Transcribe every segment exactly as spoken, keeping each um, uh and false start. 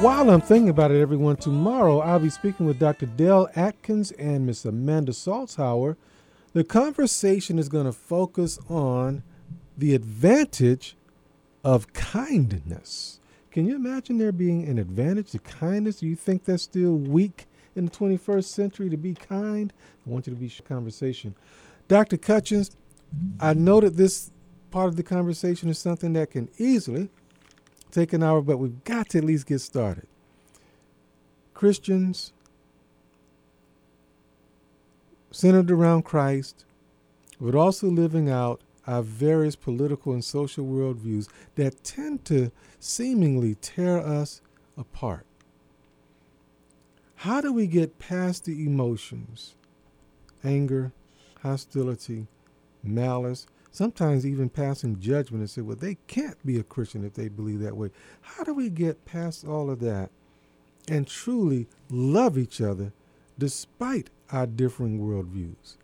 While I'm thinking about it, everyone, tomorrow I'll be speaking with Doctor Dale Atkins and Miss Amanda Salzhauer. The conversation is going to focus on the advantage of kindness. Can you imagine there being an advantage to kindness? Do you think that's still weak in the twenty-first century to be kind? I want you to be sh- conversation. Doctor Cutchins, I know that this part of the conversation is something that can easily take an hour, but we've got to at least get started. Christians centered around Christ, but also living out our various political and social worldviews that tend to seemingly tear us apart. How do we get past the emotions, anger, hostility, malice, sometimes even passing judgment and say, well, they can't be a Christian if they believe that way? How do we get past all of that and truly love each other despite our differing worldviews?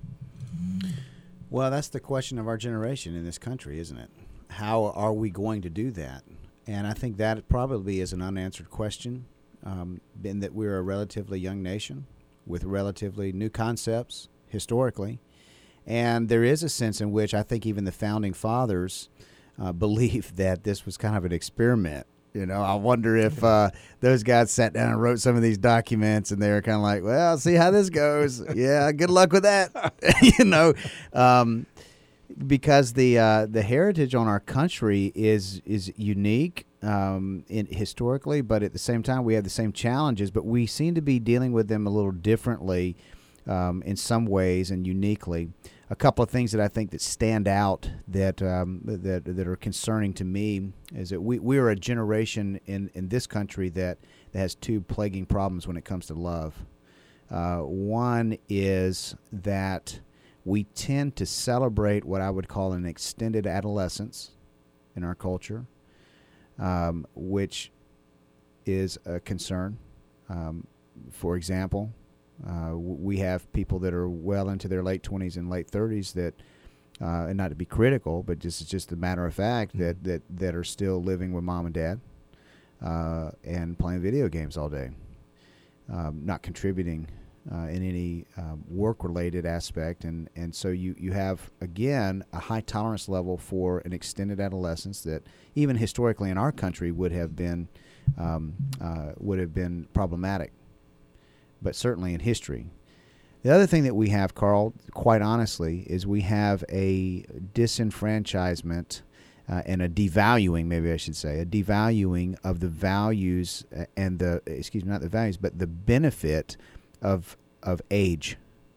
Well, that's the question of our generation in this country, isn't it? How are we going to do that? And I think that probably is an unanswered question, um, in that we're a relatively young nation with relatively new concepts historically. And there is a sense in which I think even the founding fathers uh, believed that this was kind of an experiment. You know, I wonder if uh, those guys sat down and wrote some of these documents and they were kind of like, well, see how this goes. Yeah, good luck with that. you know, um, because the uh, the heritage on our country is is unique um, in, historically, but at the same time we have the same challenges, but we seem to be dealing with them a little differently um, in some ways and uniquely. A couple of things that I think that stand out that um, that that are concerning to me is that we, we are a generation in, in this country that, that has two plaguing problems when it comes to love. Uh, one is that we tend to celebrate what I would call an extended adolescence in our culture, um, which is a concern. Um, for example, Uh, we have people that are well into their late twenties and late thirties that, uh, and not to be critical, but just it's just a matter of fact that, that, that are still living with mom and dad uh, and playing video games all day, um, not contributing uh, in any um, work-related aspect. And, and so you, you have, again, a high tolerance level for an extended adolescence that even historically in our country would have been um, uh, would have been problematic, but certainly in history. The other thing that we have, Carl, quite honestly, is we have a disenfranchisement uh, and a devaluing, maybe I should say, a devaluing of the values and the, excuse me, not the values, but the benefit of of age.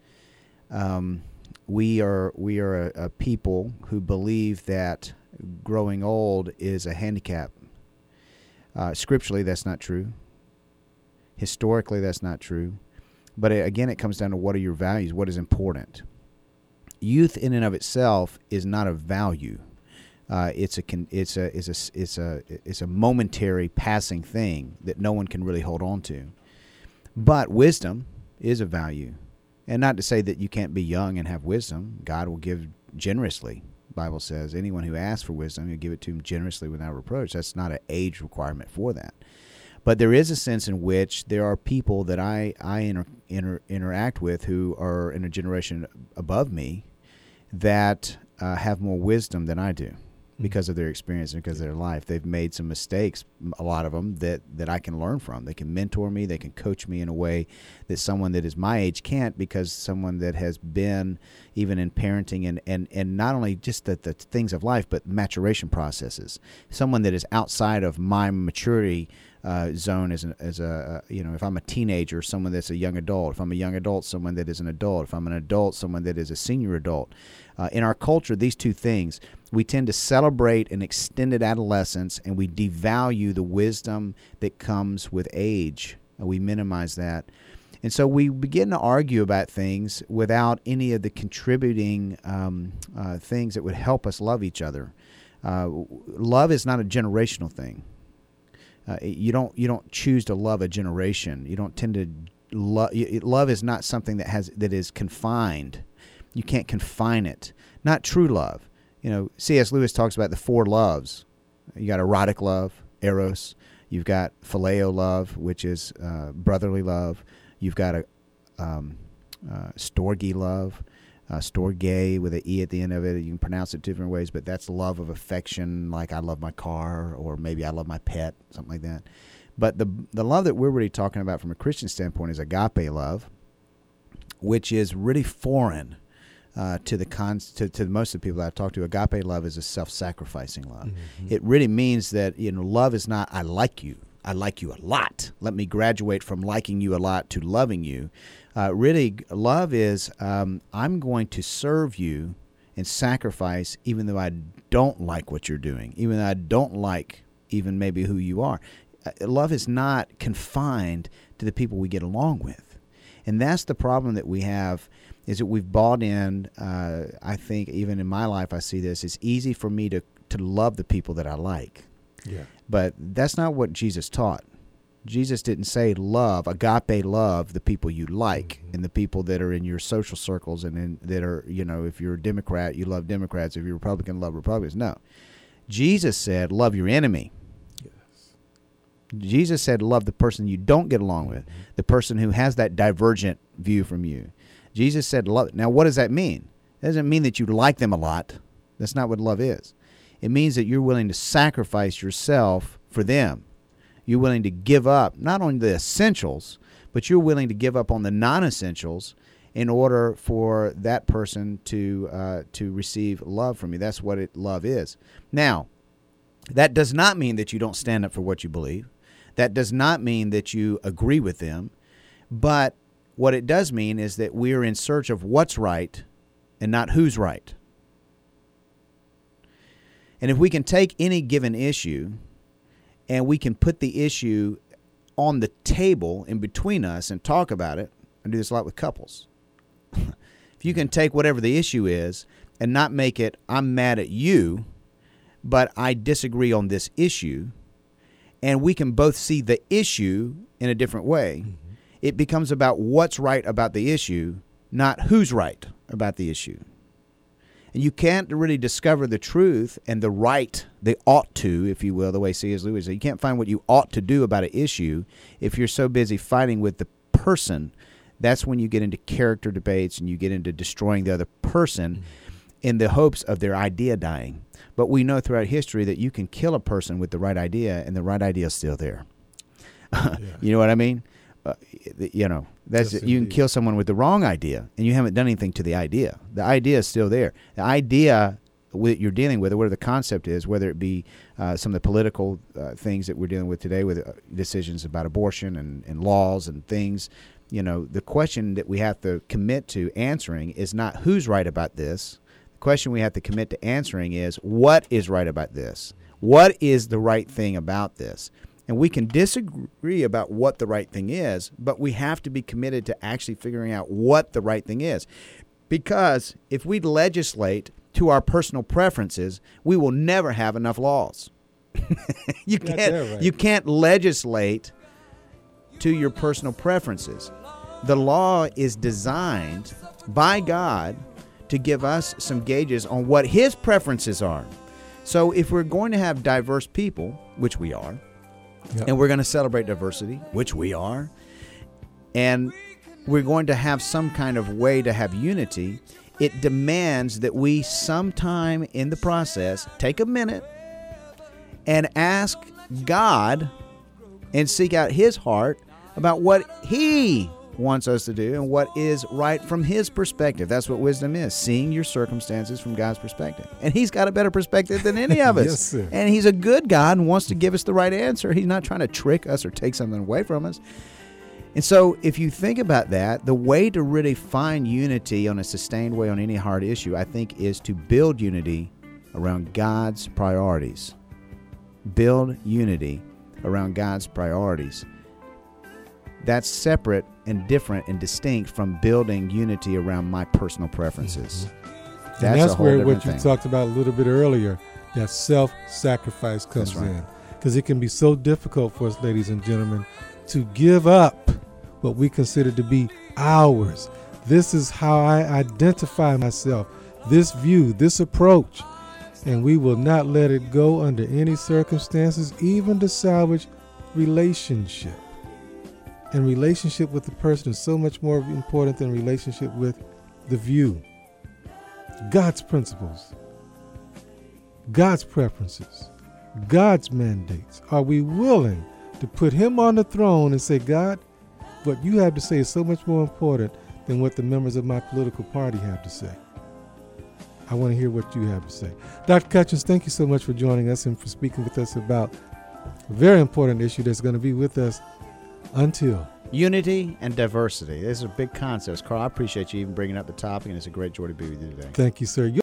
Um, we are we are a, a people who believe that growing old is a handicap. Uh, scripturally, that's not true. Historically, that's not true. But it, again, it comes down to what are your values, what is important. Youth in and of itself is not a value. Uh, it's a it's a it's a it's a it's a momentary passing thing that no one can really hold on to. But wisdom is a value, and not to say that you can't be young and have wisdom. God will give generously. The Bible says anyone who asks for wisdom, He'll give it to him generously without reproach. That's not an age requirement for that. But there is a sense in which there are people that I, I inter, inter, interact with who are in a generation above me that uh, have more wisdom than I do because of their experience and because of their life. They've made some mistakes, a lot of them, that, that I can learn from. They can mentor me. They can coach me in a way that someone that is my age can't, because someone that has been even in parenting and, and, and not only just the, the things of life, but maturation processes. Someone that is outside of my maturity Uh, zone as, an, as a, uh, you know, if I'm a teenager, someone that's a young adult. If I'm a young adult, someone that is an adult. If I'm an adult, someone that is a senior adult. Uh, in our culture, these two things, we tend to celebrate an extended adolescence and we devalue the wisdom that comes with age. Uh, we minimize that. And so we begin to argue about things without any of the contributing um, uh, things that would help us love each other. Uh, love is not a generational thing. Uh, you don't you don't choose to love a generation. You don't tend to love. Love is not something that has that is confined. You can't confine it. Not true love. You know, C S Lewis talks about the four loves. You got erotic love, eros. You've got phileo love, which is uh, brotherly love. You've got a um, uh, storge love, uh, storge with an E at the end of it. You can pronounce it different ways, but that's love of affection, like I love my car, or maybe I love my pet, something like that. But the the love that we're really talking about from a Christian standpoint is agape love, which is really foreign uh, to the cons to, to most of the people I've talked to. Agape love is a self-sacrificing love. Mm-hmm. It really means that, you know, love is not I like you. I like you a lot. Let me graduate from liking you a lot to loving you. Uh, really, love is um, I'm going to serve you and sacrifice even though I don't like what you're doing, even though I don't like even maybe who you are. Uh, love is not confined to the people we get along with. And that's the problem that we have, is that we've bought in, uh, I think even in my life I see this, it's easy for me to, to love the people that I like. Yeah. But that's not what Jesus taught. Jesus didn't say love, agape love, the people you like, mm-hmm. and the people that are in your social circles, and in, that are, you know, if you're a Democrat, you love Democrats. If you're a Republican, love Republicans. No. Jesus said love your enemy. Yes. Jesus said love the person you don't get along with, mm-hmm. the person who has that divergent view from you. Jesus said love. Now, what does that mean? It doesn't mean that you like them a lot. That's not what love is. It means that you're willing to sacrifice yourself for them. You're willing to give up not only the essentials, but you're willing to give up on the non-essentials in order for that person to uh, to receive love from you. That's what it, love is. Now, that does not mean that you don't stand up for what you believe. That does not mean that you agree with them. But what it does mean is that we're in search of what's right and not who's right. And if we can take any given issue and we can put the issue on the table in between us and talk about it, I do this a lot with couples. If you can take whatever the issue is and not make it, I'm mad at you, but I disagree on this issue, and we can both see the issue in a different way, mm-hmm. it becomes about what's right about the issue, not who's right about the issue. And you can't really discover the truth and the right, the ought to, if you will, the way C S Lewis said. You can't find what you ought to do about an issue if you're so busy fighting with the person. That's when you get into character debates and you get into destroying the other person in the hopes of their idea dying. But we know throughout history that you can kill a person with the right idea, and the right idea is still there. Yeah. You know what I mean? Uh, you know, that's yes, you can kill someone with the wrong idea, and you haven't done anything to the idea. The idea is still there. The idea that you're dealing with, or whatever the concept is, whether it be uh, some of the political uh, things that we're dealing with today, with uh, decisions about abortion and, and laws and things, you know, the question that we have to commit to answering is not who's right about this. The question we have to commit to answering is what is right about this? What is the right thing about this? And we can disagree about what the right thing is, but we have to be committed to actually figuring out what the right thing is. Because if we legislate to our personal preferences, we will never have enough laws. you can't right. you can't legislate to your personal preferences. The law is designed by God to give us some gauges on what his preferences are. So if we're going to have diverse people, which we are, yep. and we're going to celebrate diversity, which we are, and we're going to have some kind of way to have unity, it demands that we sometime in the process take a minute and ask God and seek out his heart about what he wants us to do and what is right from his perspective. That's what wisdom is, seeing your circumstances from God's perspective. And he's got a better perspective than any of us. Yes, sir. And he's a good God and wants to give us the right answer. He's not trying to trick us or take something away from us. And so if you think about that, the way to really find unity on a sustained way on any hard issue, I think, is to build unity around God's priorities. Build unity around God's priorities. That's separate and different and distinct from building unity around my personal preferences. Mm-hmm. That's, and that's a whole where what thing. you talked about a little bit earlier, that self-sacrifice comes right. in. Because it can be so difficult for us, ladies and gentlemen, to give up what we consider to be ours. This is how I identify myself, this view, this approach. And we will not let it go under any circumstances, even to salvage relationship. And relationship with the person is so much more important than relationship with the view. God's principles, God's preferences, God's mandates. Are we willing to put him on the throne and say, God, what you have to say is so much more important than what the members of my political party have to say? I want to hear what you have to say. Doctor Cutchins, thank you so much for joining us and for speaking with us about a very important issue that's going to be with us until unity and diversity. These are big concepts. Carl, I appreciate you even bringing up the topic, and it's a great joy to be with you today. Thank you, sir.